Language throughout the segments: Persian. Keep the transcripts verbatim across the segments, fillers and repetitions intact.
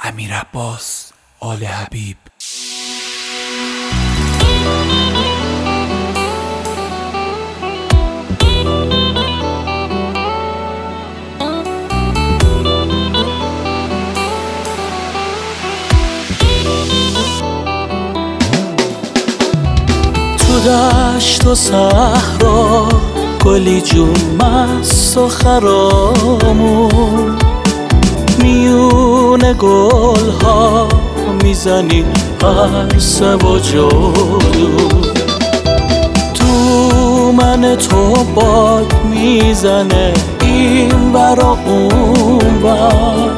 امیر عباس آل حبیب. تو دشت و صحرا گلی جون مست و خرامون، میون گل ها میزنی عرصه و جادو. تو من تو باد میزنه این ورا اون ور،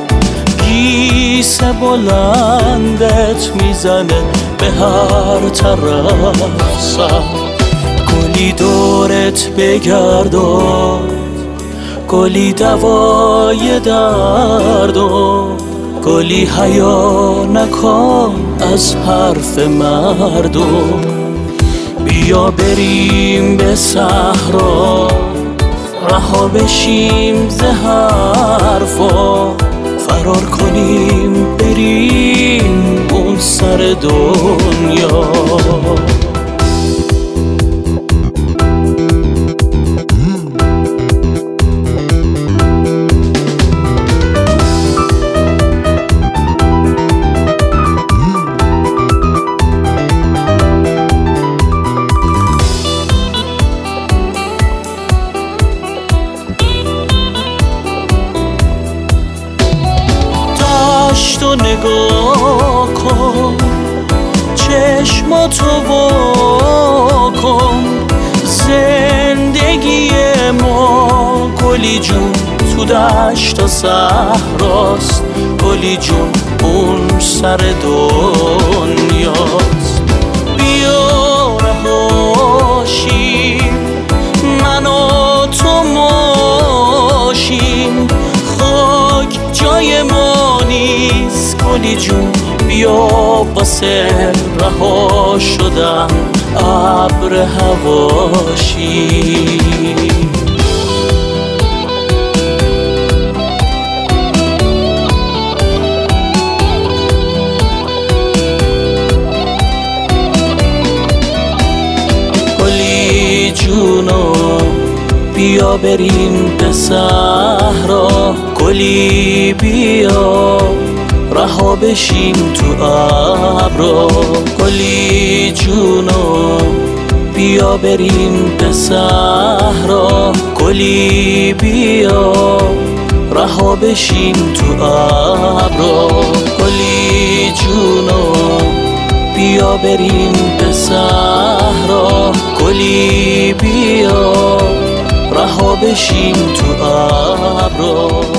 گیس بلندت میزنه به هر طرف سر. گلی دورت بگرداد، گلی دوای دردم، گلی حیا نکن از حرف مردم. بیا بریم به صحرا، رها بشیم ز حرفا، فرار کنیم بریم اون سر دنیا. تو نگاه کن، چشماتو وا کن، زندگی ما گلی جون تو دشت و صحراست، گلی جون اون سر دنیاست. بیا رهاشیم من و تو ماشیم، خاک جای ما نیست گلی جون. بیا واسه رها شدن ابر هواشی. گلی جونو بیا بریم به صحرا، گلی بیا رها بشیم تو ابرا. گلی جونو بیا بریم به صحرا، گلی بیا رها بشیم تو ابرا. گلی جونو بیا بریم به صحرا، گلی بیا رها بشیم تو ابرا.